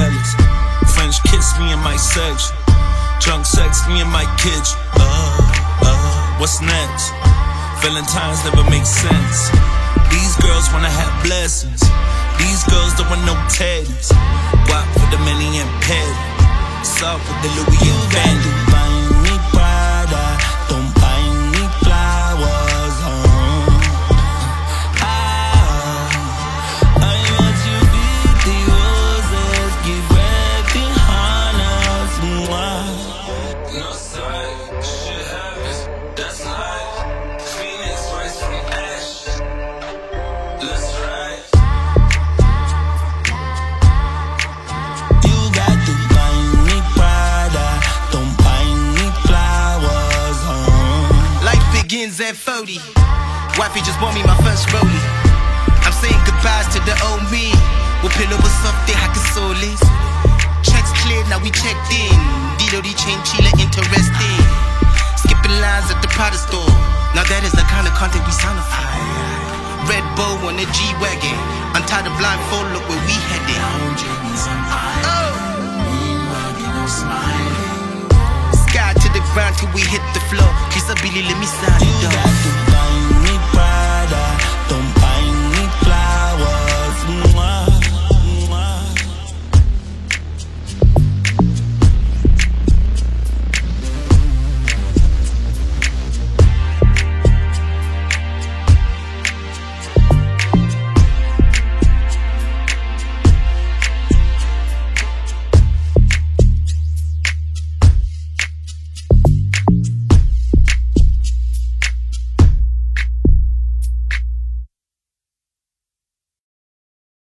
jealous. French kiss me in my section. Drunk sex me in my kitchen. What's next? Valentine's never make sense. These girls wanna have blessings. These girls don't want no teddies. Walk with the many and petty. Soft with the Louis and Fendi. Buy me Prada, don't buy me flowers. I want you with the roses, give everything honors. No side, shit happens, that's life. Phoenix rise from ash. Let's ride. You got to buy me Prada, don't buy me flowers. Life begins at 40. Wifey just bought me my first rollie. I'm saying goodbyes to the old me. We'll pill over something I can solace. Checks cleared, now we checked in. Dido di chain chile interesting. Skipping lines at the Prada store. Now that is the kind of content we sound for. Red Bull on the G-Wagon. Untie the blindfold, look where we headed. Sky to the ground till we hit the floor. Kiss a Billy, let me sign it You off. got to